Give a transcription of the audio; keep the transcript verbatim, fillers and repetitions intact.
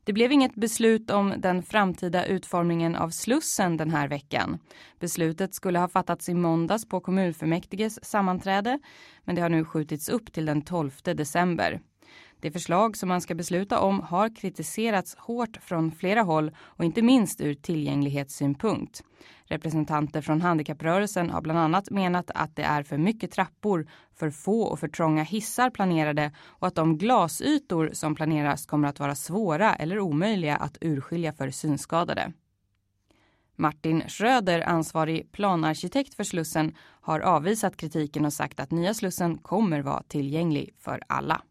Det blev inget beslut om den framtida utformningen av Slussen den här veckan. Beslutet skulle ha fattats i måndags på kommunfullmäktiges sammanträde, men det har nu skjutits upp till den tolfte december. Det förslag som man ska besluta om har kritiserats hårt från flera håll och inte minst ur tillgänglighetssynpunkt. Representanter från handikapprörelsen har bland annat menat att det är för mycket trappor, för få och för trånga hissar planerade och att de glasytor som planeras kommer att vara svåra eller omöjliga att urskilja för synskadade. Martin Schröder, ansvarig planarkitekt för Slussen, har avvisat kritiken och sagt att nya Slussen kommer vara tillgänglig för alla.